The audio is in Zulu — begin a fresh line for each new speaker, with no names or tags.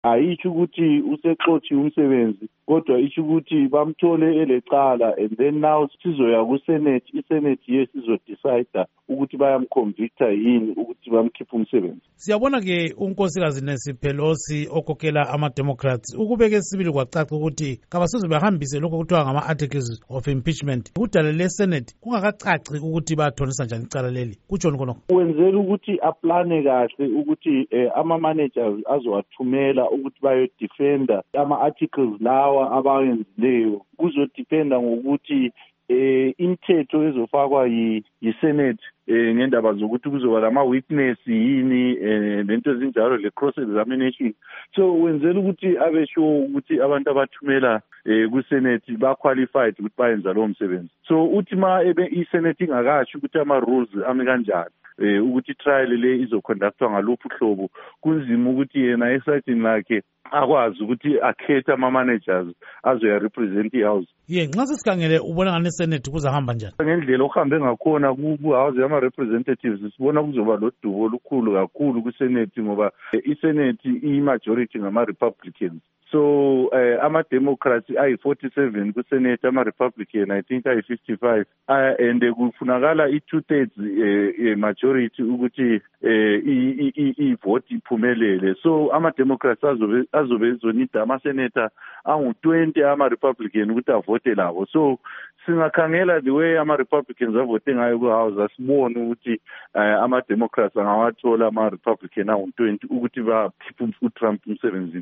ayisho ukuthi usexotshiwe umsebenzi, kodwa isho ukuthi bamthole elecala, and then now sizoya kuSenate, iSenate yesizodecide ukuthi bayamconvicta yini ukuthi bamkhiphe umsebenzi.
Siyabona ke unkosikazi Nancy Pelosi okhokhela ama-Democrats ukubeke sibili kwacaca ukuthi kabasize bahambise lokho kuthiwa ngama-articles of impeachment kudala le-Senate kungakacaci ukuthi bathonisa njani icala leli, kutshoni khonokho?
Wenzela ukuthi aplane kahle ukuthi ama-managers azowathumela ukuthi bayodefenda ama-articles lawa abawenzileyo. Kuzodependa ngokuthi imithetho ezofakwa yi-Senate ngendaba zokuthi kuzoba lama-witness yini lento ezinjalo le-cross examination. So wenzela ukuthi abe sure ukuthi abantu abathumela ku-Senate ba-qualified ukuthi bayenza lowo msebenzi. So uthi ma i-Senate ingakasho ukuthi ama-rules ame kanjani ukuthi i-trial le izoconductwa ngaluphi uhlobo, kunzima ukuthi yena esayidini lakhe akwazi ukuthi akhethe ama-managers azoya-represent i-house.
Nxa sesikhangele ubona ngani iSenate kuzahamba njani?
Ngendlela okuhambe ngakhona ku-house yama-representatives sibona kuzoba lodubo olukhulu kakhulu ku-Senate ngoba i-Senate i-majority ngama-Republicans. So ama-Democrats ayi-47 ku-Senate, ama-Republican I think ayi-55 and kufunakala i-2/3 majority ukuthi i-vote iphumelele. So ama-Democrats azobe ezonida ama-senator angu-20 ama-Republican ukuthi avote labo. So singakhangela the way ama-Republicans avote ngayo ku-house asibone ukuthi ama-Democrats angawathola ama-Republican angu-20 ukuthi bakhiphe uTrump umsebenzini.